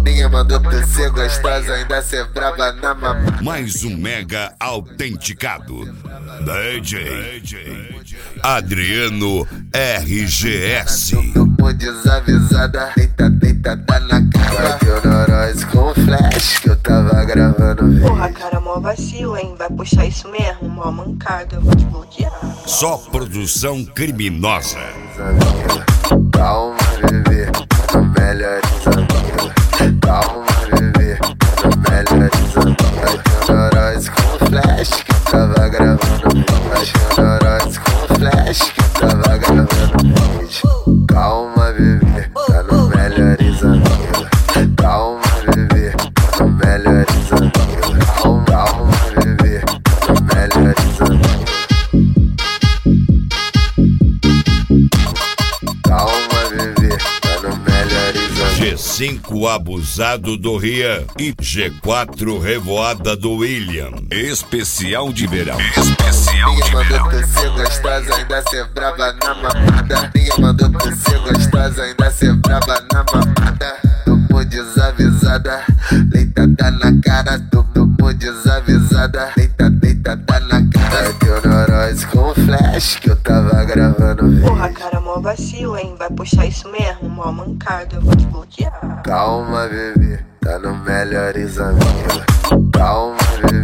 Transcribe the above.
Ninguém mandou tu ser gostosa, ainda ser braba na mamada. Mais um mega autenticado. DJ Adriano RGS. Tomou desavisada, deitada na cara. Bateu neurose com flash que eu tava gravando vídeo. Porra, cara, mó vacilo, hein? Vai puxar isso mesmo, mó mancada, eu vou te bloquear. Só produção criminosa. Calma, bebê, tô melhorizando. Calma, bebê, tô melhorizando. Bateu neurose com flash que eu tava gravando vídeo. Bateu neurose com flash que eu tava gravando vídeo. Calma, bebê, tá no melhorizando. Calma, bebê, tá no melhorizando. Calma, bebê, tá no melhorizando. Calma, bebê, tá no melhorizando. G5 abusado do Rian e G4 revoada do William. Especial de verão. Ninguém mandou tu ser gostosa, ainda ser braba na mamada. Ninguém mandou tu ser gostosa, ainda ser braba na mamada. Tomou desavisada, deitada na cara. Tomou desavisada, deitada na cara. Bateu neurose com flash que eu tava gravando vídeo. Porra, cara, mó vacilo, hein? Vai puxar isso mesmo, mó mancada, eu vou te bloquear. Calma, bebê, tá no melhorizando. Calma, bebê.